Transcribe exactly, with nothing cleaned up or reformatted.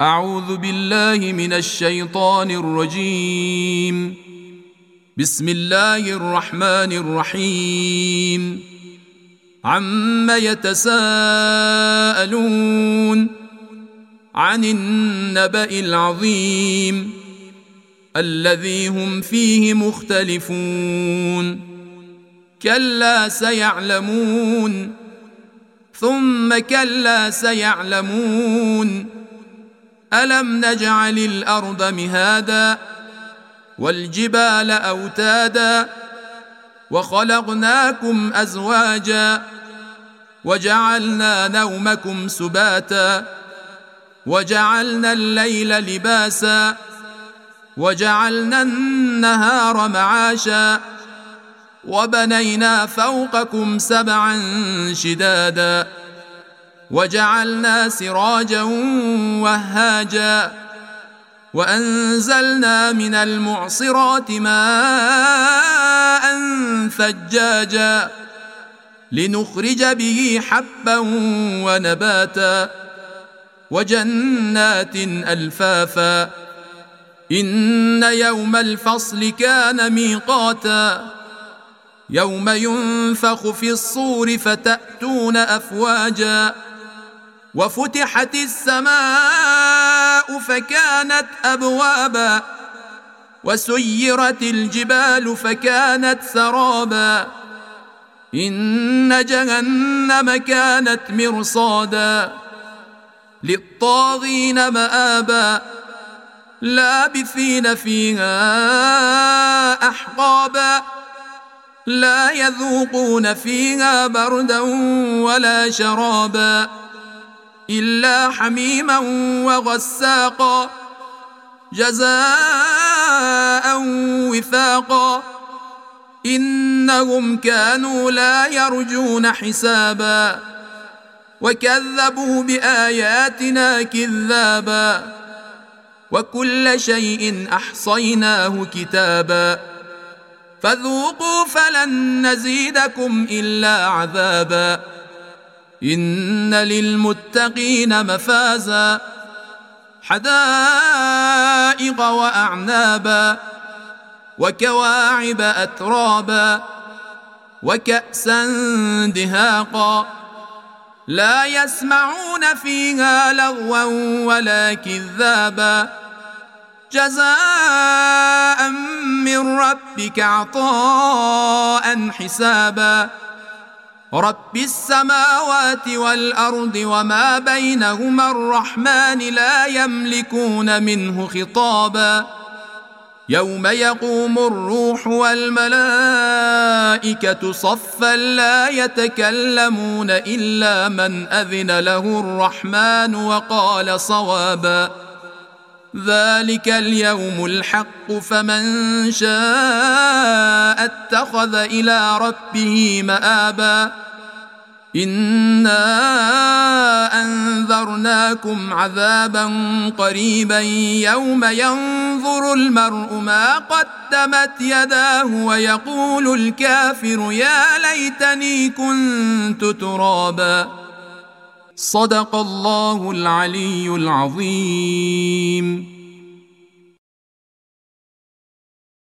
أعوذ بالله من الشيطان الرجيم. بسم الله الرحمن الرحيم. عم يتساءلون عن النبأ العظيم الذي هم فيه مختلفون. كلا سيعلمون ثم كلا سيعلمون. ألم نجعل الأرض مهادا والجبال أوتادا وخلقناكم أزواجا وجعلنا نومكم سباتا وجعلنا الليل لباسا وجعلنا النهار معاشا وبنينا فوقكم سبعا شدادا وجعلنا سراجا وهاجا وأنزلنا من المعصرات ماء ثجاجا لنخرج به حبا ونباتا وجنات ألفافا. إن يوم الفصل كان ميقاتا يوم ينفخ في الصور فتأتون أفواجا وفتحت السماء فكانت أبوابا وسيرت الجبال فكانت سرابا. إن جهنم كانت مرصادا للطاغين مآبا لابثين فيها أحقابا لا يذوقون فيها بردا ولا شرابا إلا حميما وغساقا جزاء وفاقا. إنهم كانوا لا يرجون حسابا وكذبوا بآياتنا كذابا وكل شيء أحصيناه كتابا فذوقوا فلن نزيدكم إلا عذابا. إن للمتقين مفازا حدائق وأعنابا وكواعب أترابا وكأسا دهاقا لا يسمعون فيها لغوا ولا كذابا جزاء من ربك عطاء حسابا. رب السماوات والأرض وما بينهما الرحمن لا يملكون منه خطابا. يوم يقوم الروح والملائكة صفا لا يتكلمون إلا من أذن له الرحمن وقال صوابا. ذلك اليوم الحق فمن شاء اتخذ إلى ربه مآبا. إنا أنذرناكم عذابا قريبا يوم ينظر المرء ما قدمت يداه ويقول الكافر يا ليتني كنت ترابا. صدق الله العلي العظيم.